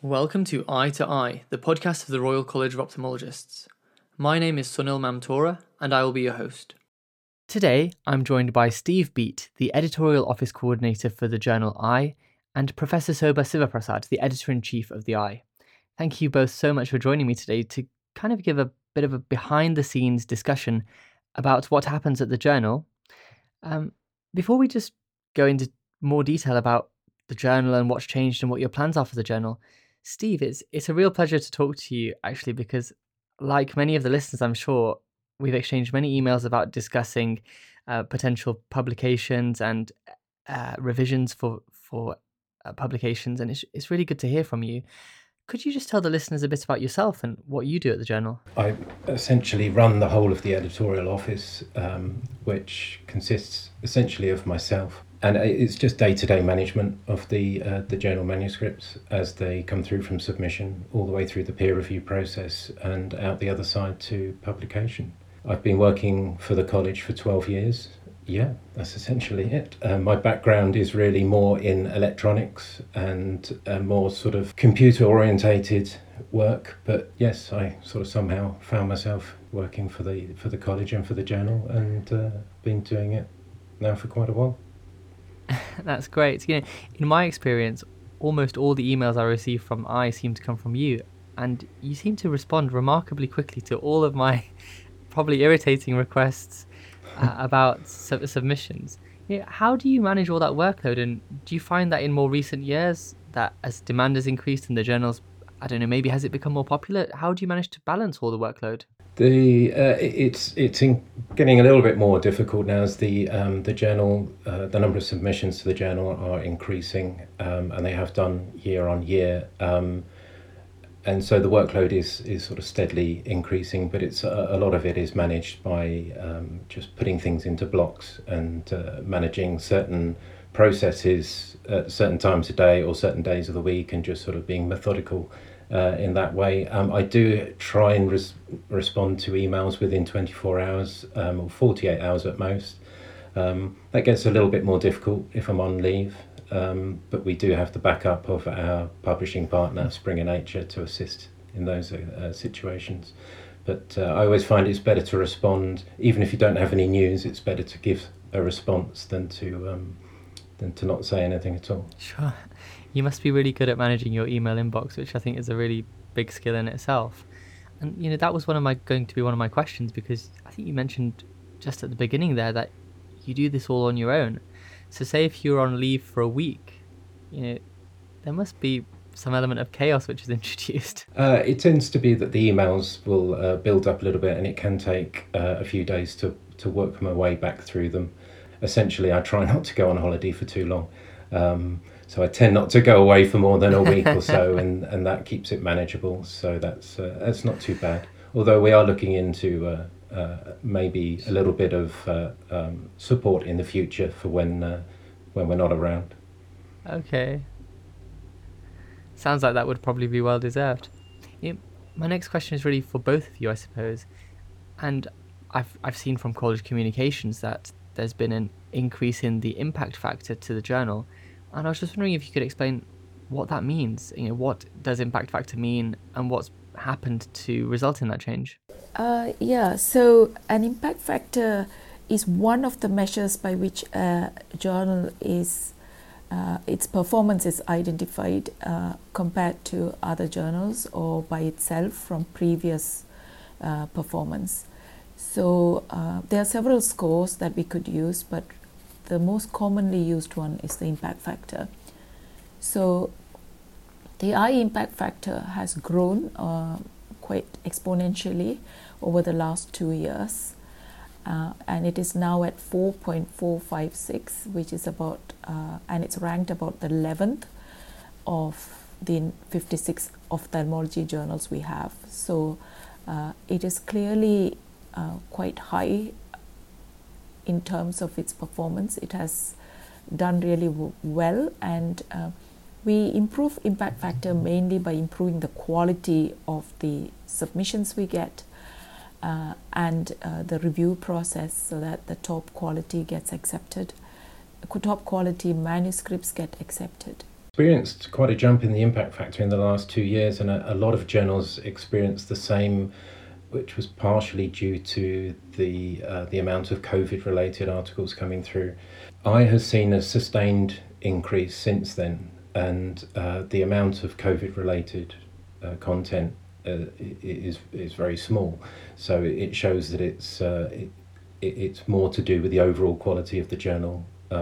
Welcome to Eye to Eye, the podcast of the Royal College of Ophthalmologists. My name is Sunil Mamtora, and I will be your host. Today, I'm joined by Steve Beat, the Editorial Office Coordinator for the journal Eye, and Professor Sobha Sivaprasad, the Editor-in-Chief of the Eye. Thank you both so much for joining me today to kind of give a bit of a behind-the-scenes discussion about what happens at the journal. Before we just go into more detail about the journal and what's changed and what your plans are for the journal, Steve, it's a real pleasure to talk to you, actually, because like many of the listeners, I'm sure, we've exchanged many emails about discussing potential publications and revisions for publications, and it's really good to hear from you. Could you just tell the listeners a bit about yourself and what you do at the journal? I essentially run the whole of the editorial office, which consists essentially of myself. And it's just day-to-day management of the journal manuscripts as they come through from submission all the way through the peer review process and out the other side to publication. I've been working for the college for 12 years. Yeah, that's essentially it. My background is really more in electronics and more sort of computer-orientated work. But yes, I sort of somehow found myself working for the college and for the journal, and been doing it now for quite a while. That's great. In my experience, almost all the emails I receive from Eye seem to come from you, and you seem to respond remarkably quickly to all of my probably irritating requests about submissions. How do you manage all that workload, and do you find that in more recent years that as demand has increased and the journals, I don't know, maybe has it become more popular? How do you manage to balance all the workload? It's getting a little bit more difficult now as the journal, the number of submissions to the journal are increasing, and they have done year on year, and so the workload is sort of steadily increasing. But it's a lot of it is managed by just putting things into blocks and managing certain processes at certain times a day or certain days of the week, and just sort of being methodical in that way. I do try and respond to emails within 24 hours or 48 hours at most. That gets a little bit more difficult if I'm on leave, but we do have the backup of our publishing partner, Springer Nature, to assist in those situations. But I always find it's better to respond, even if you don't have any news. It's better to give a response than to not say anything at all. Sure. You must be really good at managing your email inbox, which I think is a really big skill in itself. And that was going to be one of my questions, because I think you mentioned just at the beginning there that you do this all on your own. So say if you're on leave for a week, there must be some element of chaos which is introduced. It tends to be that the emails will build up a little bit, and it can take a few days to work my way back through them. Essentially, I try not to go on holiday for too long. So I tend not to go away for more than a week or so, and that keeps it manageable. So that's not too bad. Although we are looking into maybe a little bit of support in the future for when we're not around. Okay. Sounds like that would probably be well deserved. My next question is really for both of you, I suppose. And I've seen from college communications that there's been an increase in the impact factor to the journal. And I was just wondering if you could explain what that means. What does impact factor mean, and what's happened to result in that change? So an impact factor is one of the measures by which a journal is its performance is identified compared to other journals or by itself from previous performance. So there are several scores that we could use, but the most commonly used one is the impact factor. So the Eye impact factor has grown quite exponentially over the last 2 years, and it is now at 4.456, which is about, and it's ranked about the 11th of the 56 ophthalmology journals we have. So it is clearly quite high in terms of its performance. It has done really well, and we improve impact factor mainly by improving the quality of the submissions we get and the review process, so that the top quality gets accepted, top quality manuscripts get accepted. experienced quite a jump in the impact factor in the last 2 years, and a lot of journals experienced the same, which was partially due to the amount of COVID-related articles coming through. I has seen a sustained increase since then, and the amount of COVID-related content is very small. So it shows that it's more to do with the overall quality of the journal,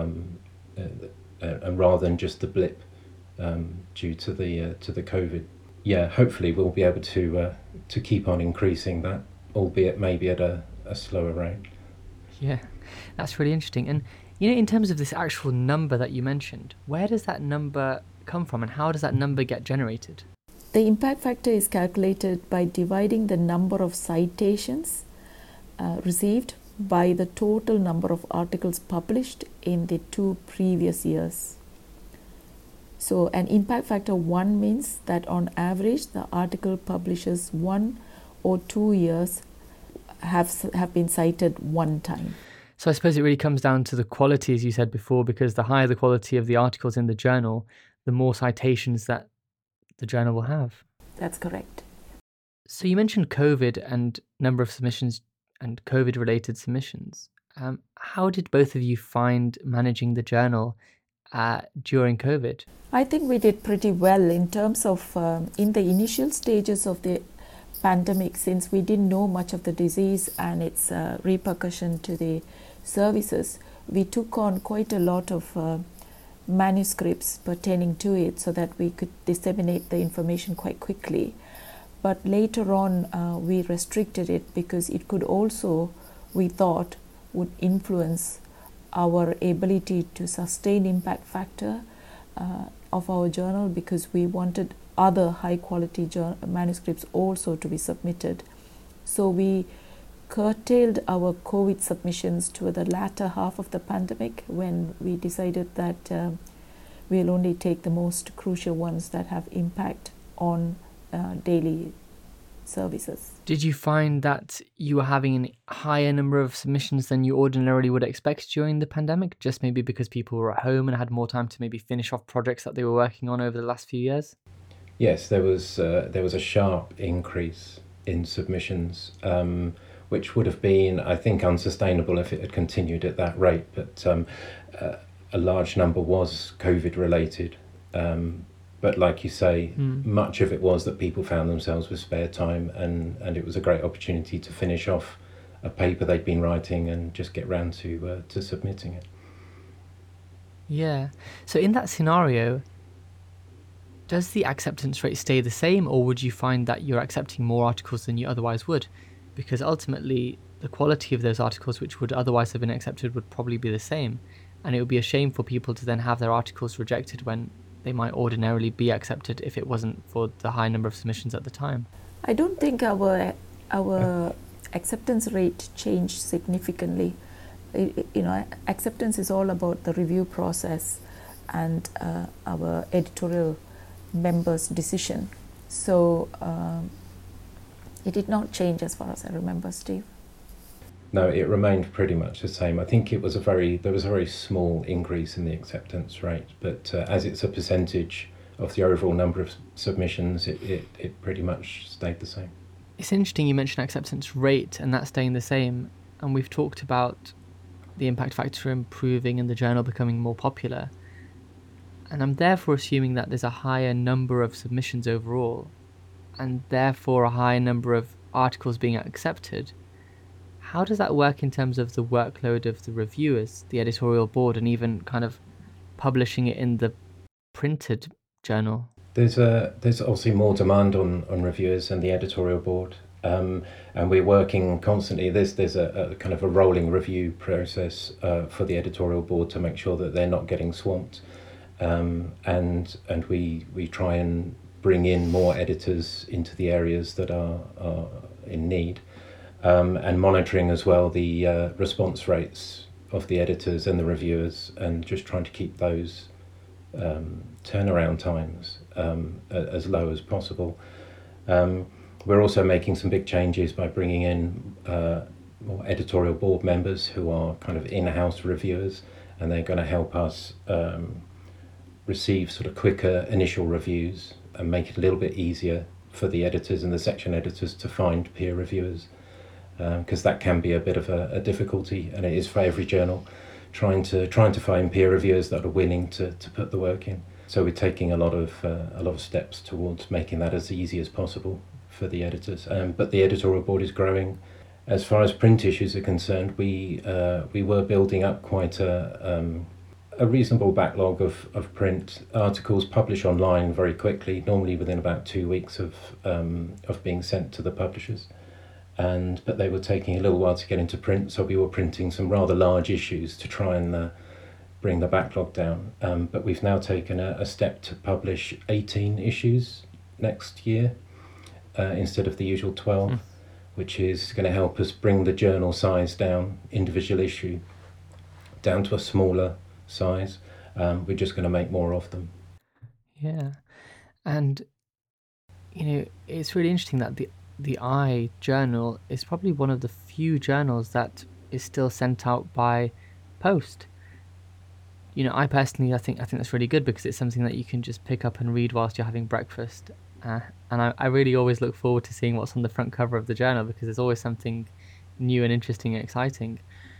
and rather than just the blip due to the COVID. Yeah, hopefully we'll be able to keep on increasing that, albeit maybe at a slower rate. Yeah, that's really interesting. And in terms of this actual number that you mentioned, where does that number come from, and how does that number get generated? The impact factor is calculated by dividing the number of citations received by the total number of articles published in the 2 previous years. So an impact factor 1 means that on average the article publishes 1 or 2 years have been cited 1 time. So I suppose it really comes down to the quality, as you said before, because the higher the quality of the articles in the journal, the more citations that the journal will have. That's correct. So you mentioned COVID and number of submissions and COVID-related submissions. How did both of you find managing the journal during COVID? I think we did pretty well in terms of in the initial stages of the pandemic, since we didn't know much of the disease and its repercussion to the services. We took on quite a lot of manuscripts pertaining to it so that we could disseminate the information quite quickly. But later on, we restricted it because it could also, we thought, would influence our ability to sustain impact factor of our journal, because we wanted other high quality manuscripts also to be submitted. So we curtailed our COVID submissions to the latter half of the pandemic, when we decided that we'll only take the most crucial ones that have impact on daily services. Did you find that you were having a higher number of submissions than you ordinarily would expect during the pandemic, just maybe because people were at home and had more time to maybe finish off projects that they were working on over the last few years? Yes, there was a sharp increase in submissions, which would have been, I think, unsustainable if it had continued at that rate. But a large number was COVID related. But like you say, much of it was that people found themselves with spare time, and it was a great opportunity to finish off a paper they'd been writing and just get round to submitting it. Yeah. So in that scenario, does the acceptance rate stay the same, or would you find that you're accepting more articles than you otherwise would? Because ultimately, the quality of those articles which would otherwise have been accepted would probably be the same. And it would be a shame for people to then have their articles rejected when they might ordinarily be accepted if it wasn't for the high number of submissions at the time. I don't think our acceptance rate changed significantly. Acceptance is all about the review process and our editorial members' decision. So it did not change as far as I remember, Steve. No, it remained pretty much the same. I think there was a very small increase in the acceptance rate, but as it's a percentage of the overall number of submissions, it pretty much stayed the same. It's interesting you mentioned acceptance rate and that staying the same, and we've talked about the impact factor improving and the journal becoming more popular. And I'm therefore assuming that there's a higher number of submissions overall, and therefore a higher number of articles being accepted. How does that work in terms of the workload of the reviewers, the editorial board, and even kind of publishing it in the printed journal? There's obviously more demand on reviewers and the editorial board, and we're working constantly. There's a kind of a rolling review process for the editorial board to make sure that they're not getting swamped, and we try and bring in more editors into the areas that are in need. And monitoring as well the response rates of the editors and the reviewers, and just trying to keep those turnaround times as low as possible. We're also making some big changes by bringing in more editorial board members who are kind of in-house reviewers, and they're going to help us receive sort of quicker initial reviews and make it a little bit easier for the editors and the section editors to find peer reviewers, because that can be a bit of a difficulty, and it is for every journal, trying to find peer reviewers that are willing to put the work in. So we're taking a lot of steps towards making that as easy as possible for the editors. But the editorial board is growing. As far as print issues are concerned, we were building up quite a reasonable backlog of print articles published online very quickly, normally within about 2 weeks of being sent to the publishers. But they were taking a little while to get into print, so we were printing some rather large issues to try and bring the backlog down. But we've now taken a step to publish 18 issues next year instead of the usual 12, which is going to help us bring the journal size down, individual issue, down to a smaller size. We're just going to make more of them. Yeah, and it's really interesting that the I journal is probably one of the few journals that is still sent out by post. I personally, I think that's really good, because it's something that you can just pick up and read whilst you're having breakfast. And I really always look forward to seeing what's on the front cover of the journal, because there's always something new and interesting and exciting.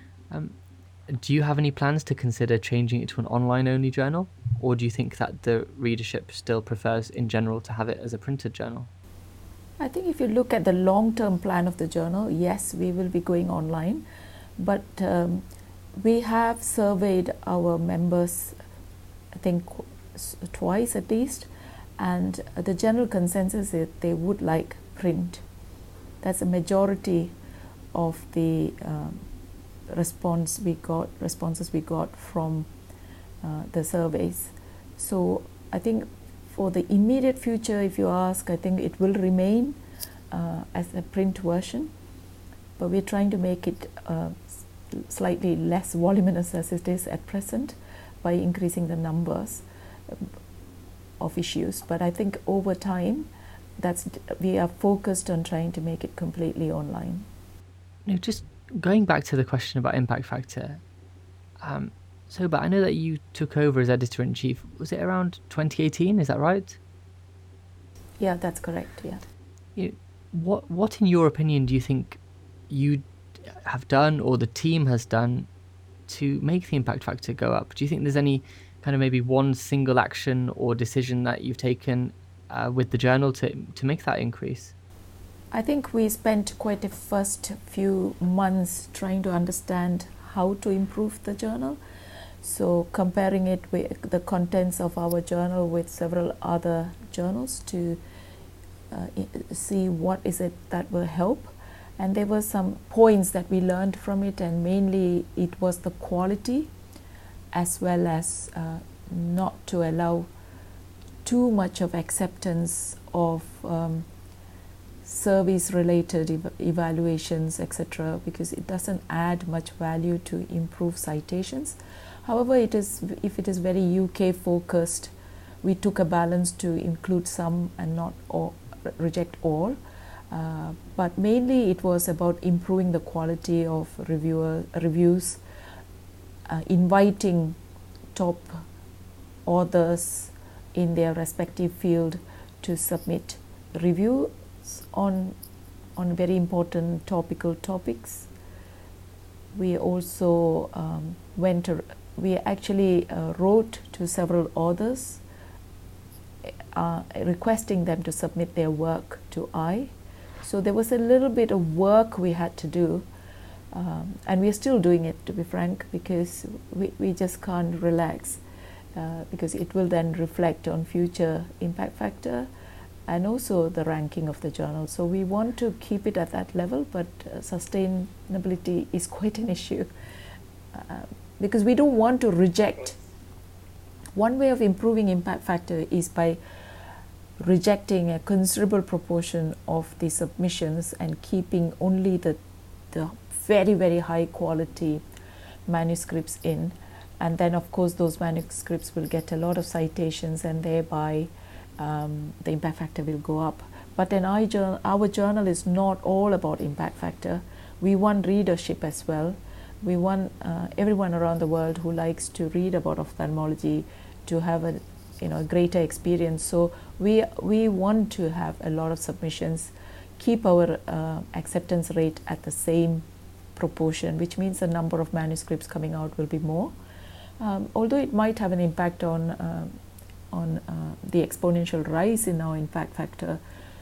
Do you have any plans to consider changing it to an online-only journal, or do you think that the readership still prefers, in general, to have it as a printed journal? I think if you look at the long-term plan of the journal, yes, we will be going online, but we have surveyed our members, I think twice at least, and the general consensus is they would like print. That's a majority of the responses we got from the surveys. So I think for the immediate future, if you ask, I think it will remain as a print version, but we're trying to make it slightly less voluminous as it is at present by increasing the numbers of issues. But I think over time, we are focused on trying to make it completely online. Just going back to the question about impact factor, but I know that you took over as editor-in-chief, was it around 2018, is that right? Yeah, that's correct, yeah. What in your opinion do you think you have done, or the team has done, to make the impact factor go up? Do you think there's any kind of maybe one single action or decision that you've taken with the journal to make that increase? I think we spent quite the first few months trying to understand how to improve the journal. So comparing it with the contents of our journal with several other journals to see what is it that will help. And there were some points that we learned from it, and mainly it was the quality, as well as not to allow too much of acceptance of service-related evaluations, etc., because it doesn't add much value to improve citations. However, if it is very UK-focused, we took a balance to include some and not reject all. But mainly it was about improving the quality of reviews, inviting top authors in their respective field to submit reviews on very important topical topics. We also wrote to several authors requesting them to submit their work to I. So there was a little bit of work we had to do, and we're still doing it, to be frank, because we just can't relax, because it will then reflect on future impact factor and also the ranking of the journal. So we want to keep it at that level, but sustainability is quite an issue, because we don't want to reject. One way of improving impact factor is by rejecting a considerable proportion of the submissions and keeping only the very, very high quality manuscripts in. And then of course those manuscripts will get a lot of citations, and thereby the impact factor will go up. But then our journal is not all about impact factor. We want readership as well. We want everyone around the world who likes to read about ophthalmology to have greater experience. So we want to have a lot of submissions, keep our acceptance rate at the same proportion, which means the number of manuscripts coming out will be more. Although it might have an impact on the exponential rise in our impact factor,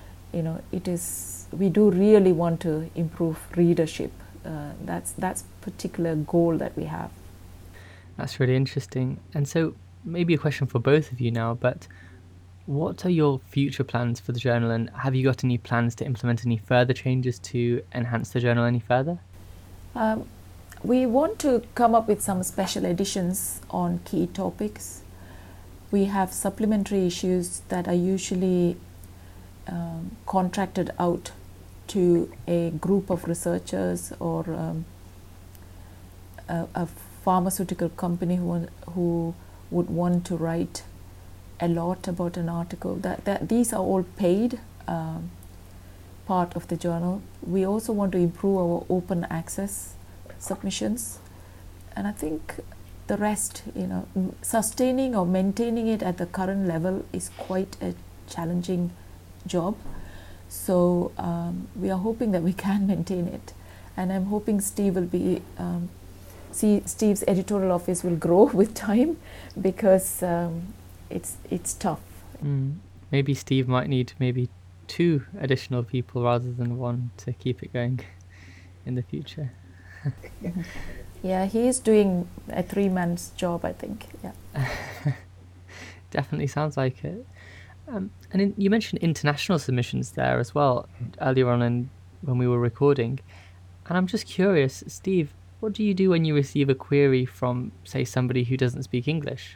we do really want to improve readership. That's particular goal that we have. That's really interesting. And so maybe a question for both of you now, but what are your future plans for the journal, and have you got any plans to implement any further changes to enhance the journal any further? We want to come up with some special editions on key topics. We have supplementary issues that are usually contracted out to a group of researchers or a pharmaceutical company who would want to write a lot about an article. That these are all paid part of the journal. We also want to improve our open access submissions, and I think the rest, sustaining or maintaining it at the current level is quite a challenging job. So we are hoping that we can maintain it, and I'm hoping Steve will be Steve's editorial office will grow with time, because it's tough. Maybe Steve might need maybe 2 additional people rather than 1 to keep it going in the future. Yeah, he is doing a 3-man's job, I think. Yeah. Definitely sounds like it. And you mentioned international submissions there as well earlier on when we were recording. And I'm just curious, Steve, what do you do when you receive a query from, say, somebody who doesn't speak English?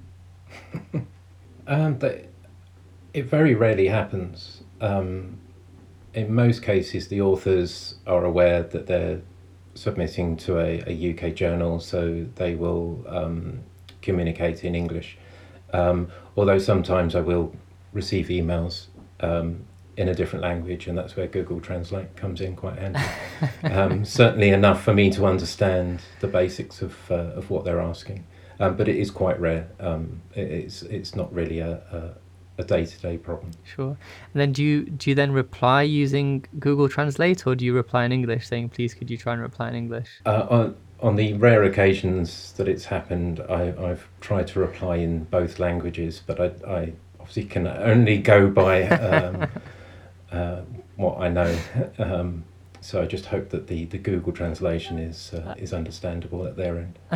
It very rarely happens. In most cases, the authors are aware that they're submitting to a UK journal, so they will communicate in English. Although sometimes I will receive emails in a different language, and that's where Google Translate comes in quite handy. Certainly enough for me to understand the basics of what they're asking, but it is quite rare. It's not really a day-to-day problem. Sure. And then do you then reply using Google Translate, or do you reply in English saying, please could you try and reply in English? On the rare occasions that it's happened, I've tried to reply in both languages, but I obviously can only go by what I know. So I just hope that the Google translation is understandable at their end.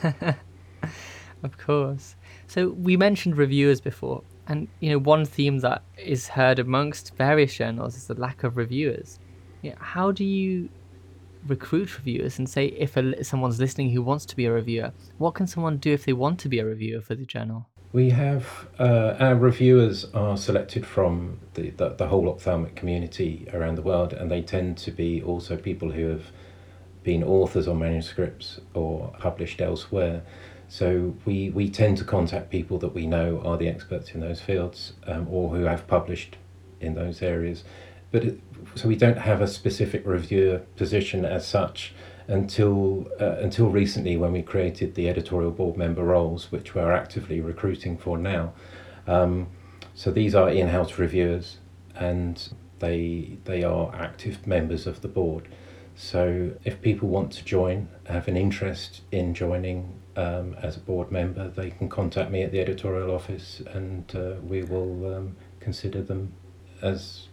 Of course. So we mentioned reviewers before, and one theme that is heard amongst various journals is the lack of reviewers. How do you recruit reviewers, and say if someone's listening who wants to be a reviewer, what can someone do if they want to be a reviewer for the journal? We have our reviewers are selected from the whole ophthalmic community around the world, and they tend to be also people who have been authors on manuscripts or published elsewhere. So we tend to contact people that we know are the experts in those fields, or who have published in those areas. So we don't have a specific reviewer position as such until recently, when we created the editorial board member roles, which we're actively recruiting for now. So these are in-house reviewers, and they are active members of the board. So if people want to join, have an interest in joining as a board member, they can contact me at the editorial office, and we will consider them as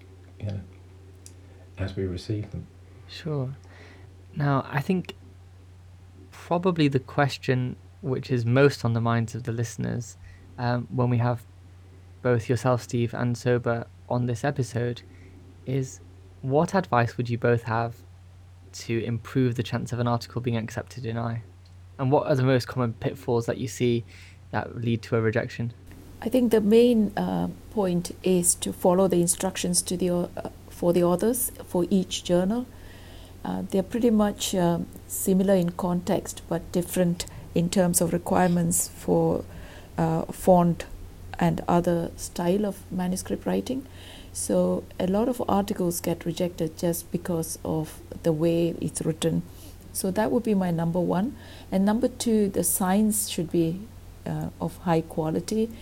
we receive them. Sure. Now, I think probably the question which is most on the minds of the listeners when we have both yourself, Steve, and Soba on this episode is, what advice would you both have to improve the chance of an article being accepted in I? And what are the most common pitfalls that you see that lead to a rejection? I think the main point is to follow the instructions for the authors for each journal. They're pretty much similar in context, but different in terms of requirements for font and other style of manuscript writing. So a lot of articles get rejected just because of the way it's written. So that would be my number one. And number two, the science should be of high quality.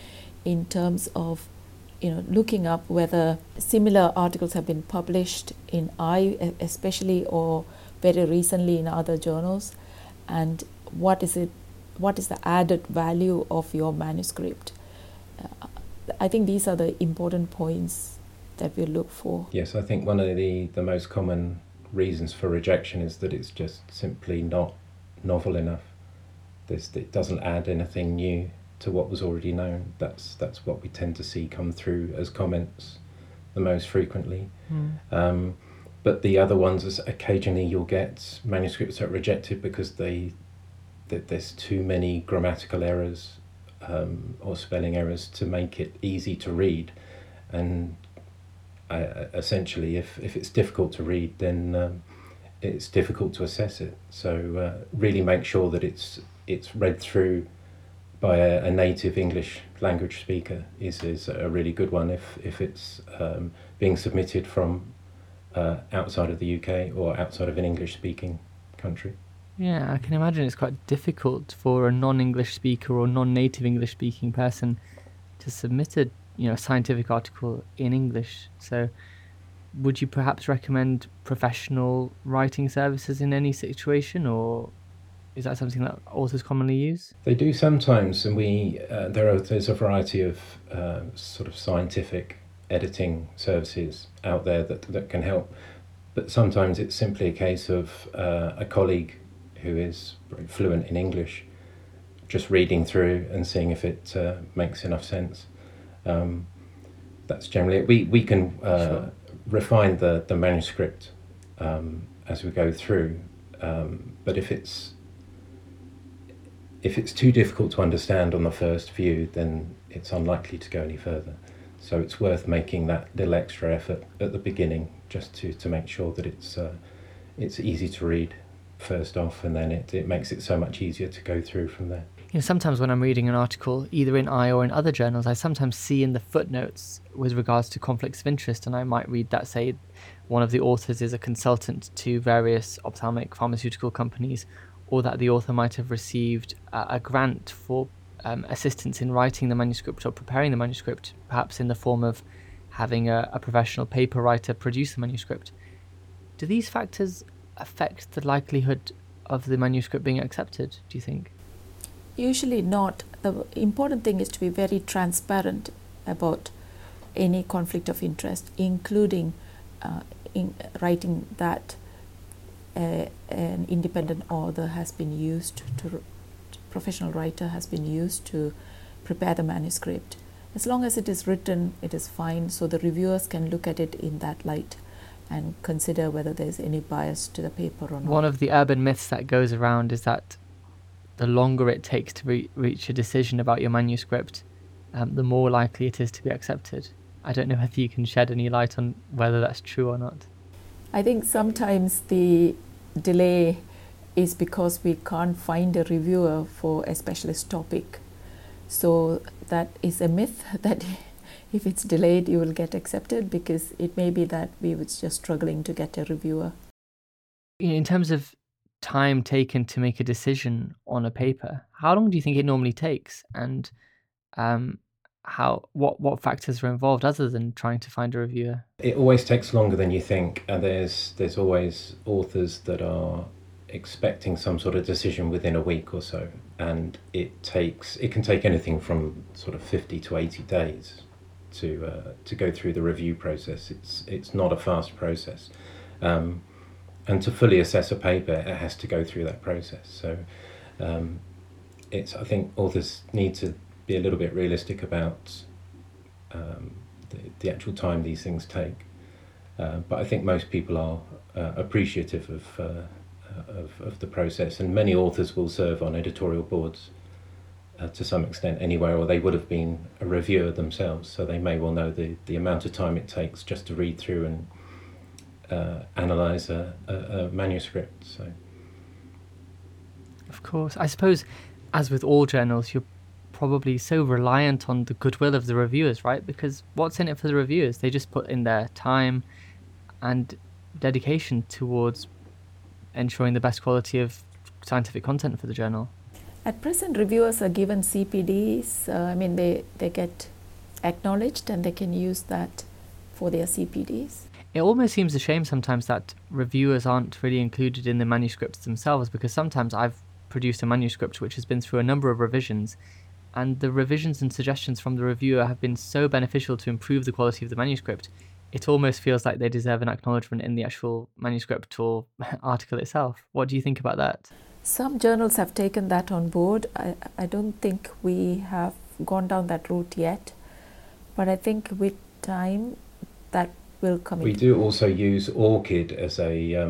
in terms of looking up whether similar articles have been published in I, especially, or very recently in other journals, and what is the added value of your manuscript. I think these are the important points that we look for. Yes, I think one of the most common reasons for rejection is that it's just simply not novel enough. It doesn't add anything new to what was already known. That's what we tend to see come through as comments the most frequently. But the other ones is occasionally you'll get manuscripts that are rejected because there's too many grammatical errors or spelling errors to make it easy to read. And essentially, if it's difficult to read, then it's difficult to assess it. So really make sure that it's read through by a native English language speaker is a really good one if it's being submitted from outside of the UK or outside of an English-speaking country. Yeah, I can imagine it's quite difficult for a non-English speaker or non-native English-speaking person to submit a scientific article in English. So would you perhaps recommend professional writing services in any situation, or is that something that authors commonly use? They do sometimes, and there's a variety of sort of scientific editing services out there that can help. But sometimes it's simply a case of a colleague who is fluent in English just reading through and seeing if it makes enough sense. That's generally it. We can Sure. refine the manuscript as we go through, but if it's too difficult to understand on the first view, then it's unlikely to go any further. So it's worth making that little extra effort at the beginning just to make sure that it's easy to read first off, and then it makes it so much easier to go through from there. Sometimes when I'm reading an article, either in I or in other journals, I sometimes see in the footnotes with regards to conflicts of interest, and I might read that, say, one of the authors is a consultant to various ophthalmic pharmaceutical companies, or that the author might have received a grant for assistance in writing the manuscript or preparing the manuscript, perhaps in the form of having a professional paper writer produce the manuscript. Do these factors affect the likelihood of the manuscript being accepted, do you think? Usually not. The important thing is to be very transparent about any conflict of interest, including in writing that an independent author has been used professional writer has been used to prepare the manuscript. As long as it is written, it is fine, so the reviewers can look at it in that light and consider whether there's any bias to the paper or not. One of the urban myths that goes around is that the longer it takes to reach a decision about your manuscript, the more likely it is to be accepted. I don't know whether you can shed any light on whether that's true or not. I think sometimes the delay is because we can't find a reviewer for a specialist topic. So that is a myth that if it's delayed, you will get accepted, because it may be that we were just struggling to get a reviewer. In terms of time taken to make a decision on a paper, how long do you think it normally takes, and what factors are involved other than trying to find a reviewer? It always takes longer than you think, and there's always authors that are expecting some sort of decision within a week or so, and it can take anything from sort of 50 to 80 days to go through the review process. It's not a fast process, and to fully assess a paper, it has to go through that process. So I think authors need to be a little bit realistic about the actual time these things take, but I think most people are appreciative of the process, and many authors will serve on editorial boards to some extent anyway, or they would have been a reviewer themselves, so they may well know the amount of time it takes just to read through and analyse a manuscript. So, of course, I suppose, as with all journals, you're probably so reliant on the goodwill of the reviewers, right? Because what's in it for the reviewers? They just put in their time and dedication towards ensuring the best quality of scientific content for the journal. At present, reviewers are given CPDs. They get acknowledged, and they can use that for their CPDs. It almost seems a shame sometimes that reviewers aren't really included in the manuscripts themselves, because sometimes I've produced a manuscript which has been through a number of revisions, and the revisions and suggestions from the reviewer have been so beneficial to improve the quality of the manuscript. It almost feels like they deserve an acknowledgement in the actual manuscript or article itself. What do you think about that? Some journals have taken that on board. I don't think we have gone down that route yet, but I think with time that will come. We do also use ORCID as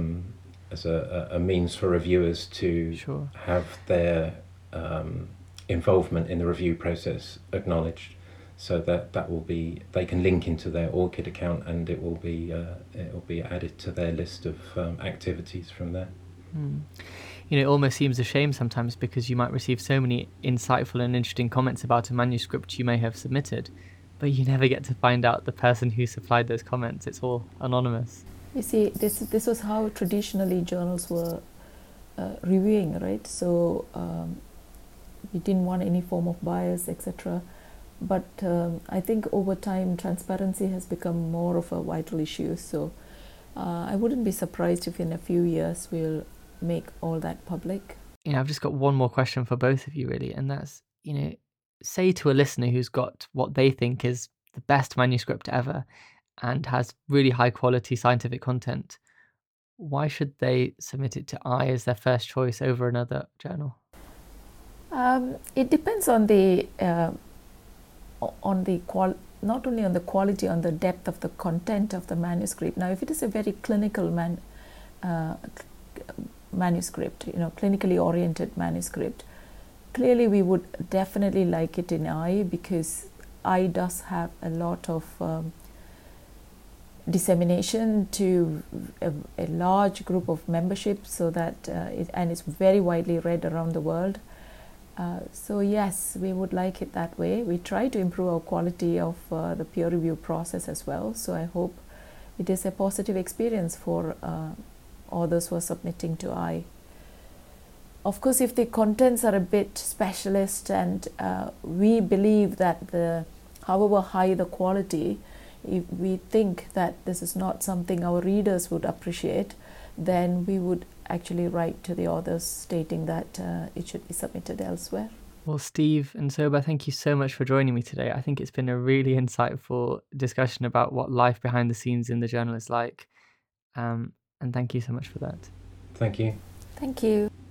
a means for reviewers to Sure. have their involvement in the review process acknowledged, so that will be, they can link into their ORCID account, and it will be added to their list of activities from there. It almost seems a shame sometimes, because you might receive so many insightful and interesting comments about a manuscript you may have submitted, but you never get to find out the person who supplied those comments. It's all anonymous. You see, this was how traditionally journals were reviewing, right? So we didn't want any form of bias, etc. But I think over time, transparency has become more of a vital issue. So I wouldn't be surprised if in a few years we'll make all that public. I've just got one more question for both of you, really, and that's, say to a listener who's got what they think is the best manuscript ever and has really high quality scientific content, why should they submit it to I as their first choice over another journal? It depends on the not only on the quality, on the depth of the content of the manuscript. Now, if it is a very clinical manuscript, clinically oriented manuscript, clearly we would definitely like it in I, because I does have a lot of dissemination to a large group of membership, so that and it's very widely read around the world. So yes, we would like it that way. We try to improve our quality of the peer review process as well. So I hope it is a positive experience for authors who are submitting to I. Of course, if the contents are a bit specialist, and we believe that however high the quality, if we think that this is not something our readers would appreciate, then we would actually write to the authors stating that it should be submitted elsewhere. Well, Steve and Soba, thank you so much for joining me today. I think it's been a really insightful discussion about what life behind the scenes in the journal is like. And thank you so much for that. Thank you. Thank you.